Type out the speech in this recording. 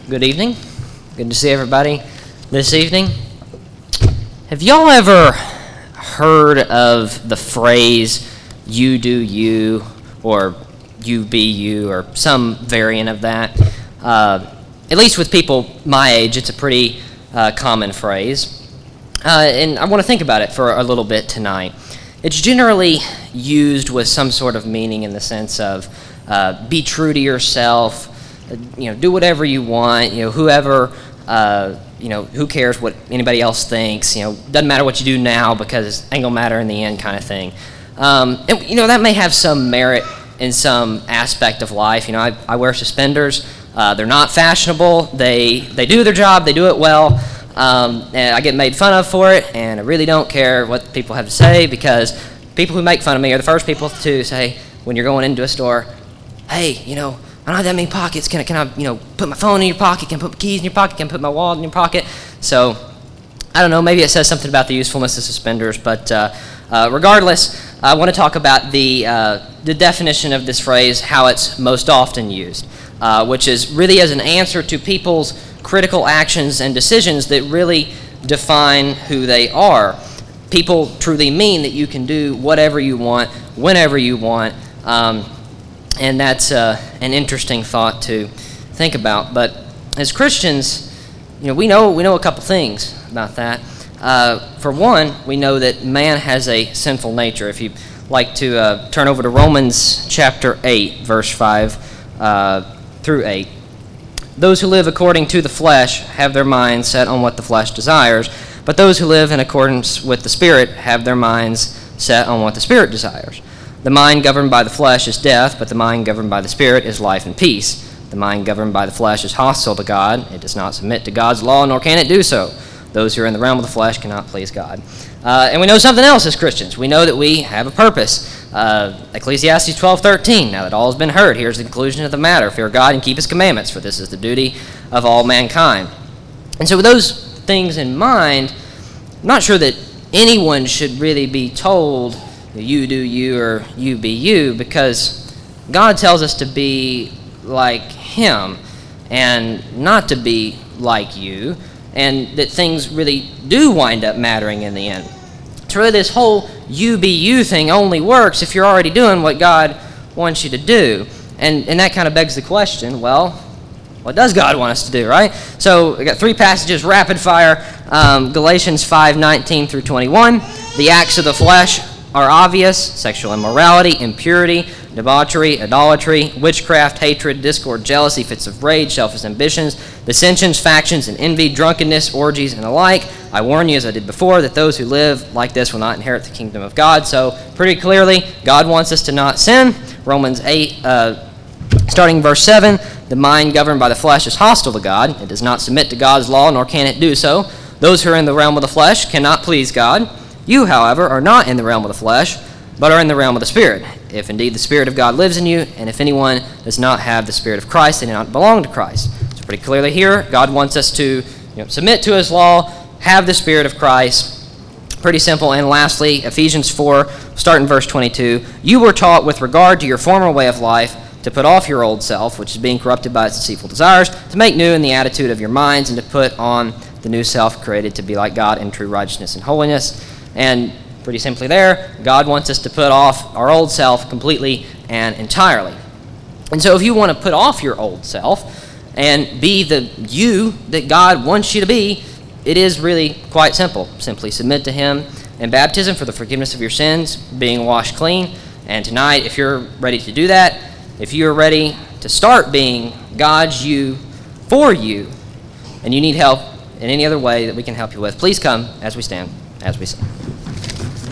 Good evening. Good to see everybody this evening. Have y'all ever heard of the phrase, you do you, or you be you, or some variant of that? At least with people my age, it's a pretty common phrase. And I want to think about it for a little bit tonight. It's generally used with some sort of meaning in the sense of be true to yourself, do whatever you want, whoever, who cares what anybody else thinks, doesn't matter what you do now because it ain't gonna matter in the end kind of thing. And that may have some merit in some aspect of life. I wear suspenders. They're not fashionable. They do their job. They do it well. And I get made fun of for it, and I really don't care what people have to say because people who make fun of me are the first people to say when you're going into a store, hey, I don't have that many pockets. Can I put my phone in your pocket? Can I put my keys in your pocket? Can I put my wallet in your pocket? So, I don't know. Maybe it says something about the usefulness of suspenders. But regardless, I want to talk about the definition of this phrase, how it's most often used, which is really as an answer to people's critical actions and decisions that really define who they are. People truly mean that you can do whatever you want, whenever you want. And that's an interesting thought to think about. But as Christians, we know a couple things about that. For one, we know that man has a sinful nature. If you like to turn over to Romans chapter 8, verse 5 through 8. Those who live according to the flesh have their minds set on what the flesh desires, but those who live in accordance with the Spirit have their minds set on what the Spirit desires. The mind governed by the flesh is death, but the mind governed by the Spirit is life and peace. The mind governed by the flesh is hostile to God. It does not submit to God's law, nor can it do so. Those who are in the realm of the flesh cannot please God. And we know something else as Christians. We know that we have a purpose. Ecclesiastes 12:13. Now that all has been heard, here's the conclusion of the matter. Fear God and keep his commandments, for this is the duty of all mankind. And so with those things in mind, I'm not sure that anyone should really be told, you do you or you be you, because God tells us to be like him and not to be like you, and that things really do wind up mattering in the end. So really this whole you be you thing only works if you're already doing what God wants you to do. And that kind of begs the question, well, what does God want us to do, right? So we got three passages, rapid fire, Galatians 5:19 through 21. The acts of the flesh are obvious: sexual immorality, impurity, debauchery, idolatry, witchcraft, hatred, discord, jealousy, fits of rage, selfish ambitions, dissensions, factions, and envy, drunkenness, orgies, and the like. I warn you, as I did before, that those who live like this will not inherit the kingdom of God. So pretty clearly, God wants us to not sin. Romans 8, starting verse 7, the mind governed by the flesh is hostile to God. It does not submit to God's law, nor can it do so. Those who are in the realm of the flesh cannot please God. You, however, are not in the realm of the flesh, but are in the realm of the Spirit, if indeed the Spirit of God lives in you, and if anyone does not have the Spirit of Christ, they do not belong to Christ. So pretty clearly here, God wants us to submit to his law, have the Spirit of Christ. Pretty simple. And lastly, Ephesians 4, start in verse 22. You were taught with regard to your former way of life to put off your old self, which is being corrupted by its deceitful desires, to make new in the attitude of your minds, and to put on the new self created to be like God in true righteousness and holiness. And pretty simply there, God wants us to put off our old self completely and entirely. And so if you want to put off your old self and be the you that God wants you to be, it is really quite simple. Simply submit to him in baptism for the forgiveness of your sins, being washed clean. And tonight, if you're ready to do that, if you're ready to start being God's you for you, and you need help in any other way that we can help you with, please come as we stand, as we sing.